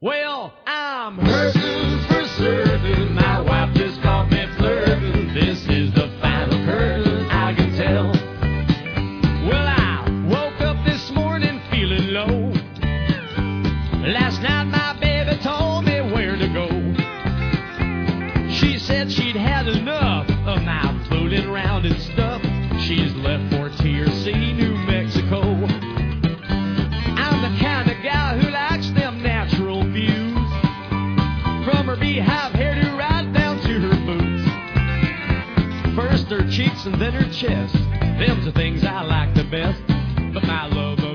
Well, I'm hurting for certain. My wife just caught me flirting. This is the final curtain, I can tell. Well, I woke up this morning feeling low. Last night my baby told me where to go. She said she'd had enough of my fooling around and stuff. She's left for TRC, New Mexico. I'm the kind of guy who likes them natural views, from her beehive hairdo right down to her boots. First her cheeks and then her chest. Them's the things I like the best. But my love